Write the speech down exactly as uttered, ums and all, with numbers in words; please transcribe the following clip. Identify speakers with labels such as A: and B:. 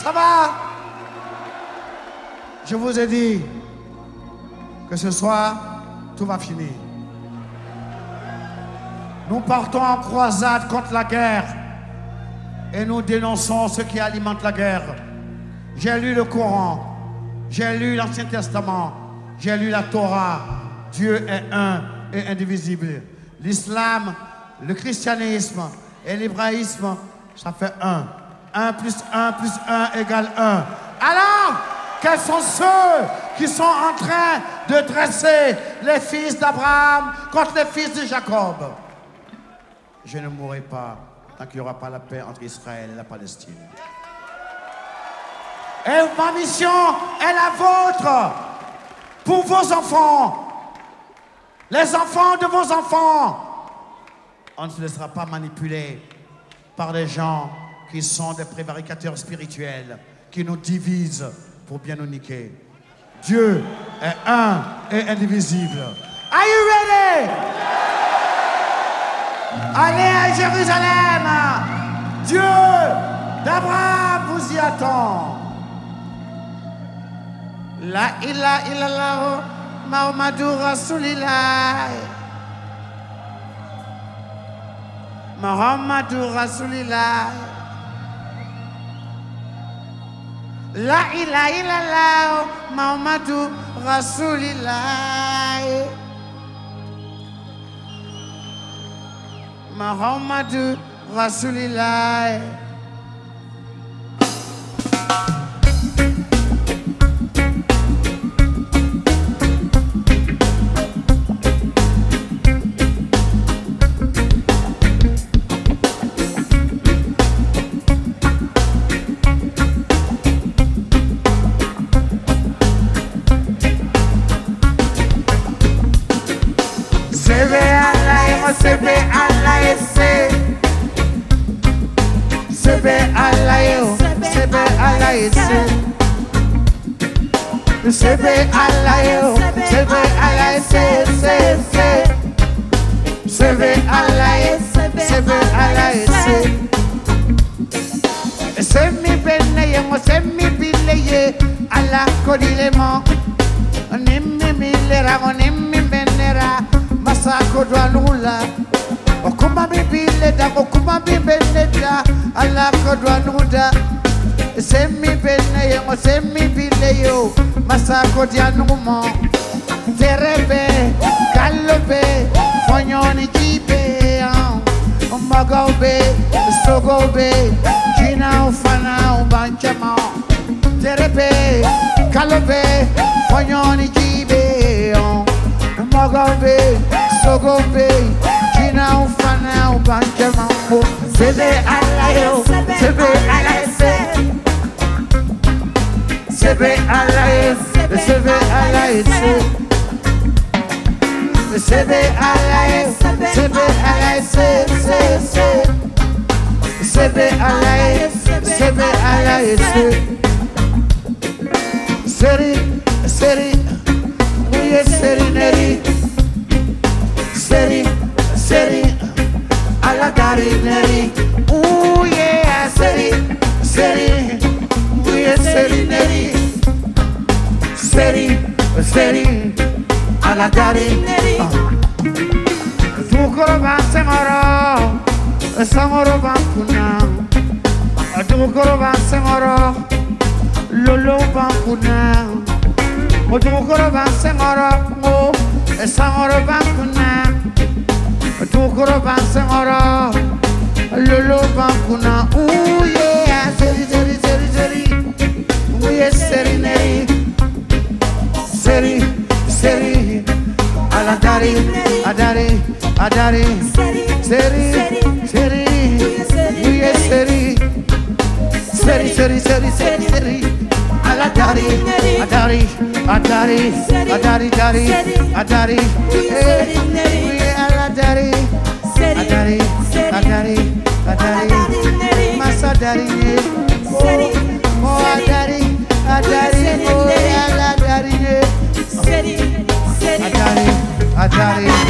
A: Ça va? Je vous ai dit que ce soir, tout va finir. Nous partons en croisade contre la guerre et nous dénonçons ceux qui alimentent la guerre. J'ai lu le Coran, j'ai lu l'Ancien Testament, j'ai lu la Torah. Dieu est un et indivisible. L'islam, le christianisme et l'hébraïsme, ça fait un. Un plus un plus un égale un. Alors, quels sont ceux qui sont en train de dresser les fils d'Abraham contre les fils de Jacob? Je ne mourrai pas tant qu'il n'y aura pas la paix entre Israël et la Palestine. Et ma mission est la vôtre pour vos enfants, les enfants de vos enfants. On ne se laissera pas manipuler par des gens qui sont des prévaricateurs spirituels, qui nous divisent pour bien nous niquer. Dieu est un et indivisible. Are you ready? Allez à Jérusalem. Dieu d'Abraham vous y attend. La ilaha illallah Muhammadur Rasulillah. Muhammadur Rasulillah. La ilaha illallah Muhammadur Rasulillah. Muhammadur Rasulillah. Sebe Allah ese, Sebe Allah yo, Sebe Allah ese, Sebe Allah yo, Sebe Allah ese, Sebe Allah ese, Sebe Allah ese. Semi benne ye mo semi bille ye, Allah kodile mo, nimmi millera mo nimmi bennera. Masako dwanula okuma bibile da okuma bibele da ala ko dwanuda semi bene yo semi bile yo masako dianumo terebe kalobe fonyoni jibe magobe sogobe jina ufana ubanchama terebe kalobe fonyoni jibe Mogobe, Sogobe, Gina Ufana, Ubanjamambo, Sebe Alayo, Sebe Alaise, Sebe Alaise, Sebe Alaise, Sebe Alaise, Sebe Alaise, Sebe Alaise, Sebe Alaise, Seri, Seri. Seri neri, seri, seri, alla dari neri. Ooh yeah, seri, seri, we seri neri, seri, seri, alla dari neri. Tu koroba semoro, semoro bankuna. Tu koroba semoro, lolo bankuna. Otukoro banse ngoro mo esangoro bankuna Otukoro banse ngoro lolo bankuna ooh yeah seri seri seri seri ooh yeah seri neri seri seri ala dari adari adari seri seri ooh yeah seri seri seri seri seri seri ala dari adari Adari, Adari, Adari, Adari, hey, we are Adari, Adari, Adari, Adari, Masa Adari, oh, oh Adari, Adari, oh, Adari, Adari, Adari.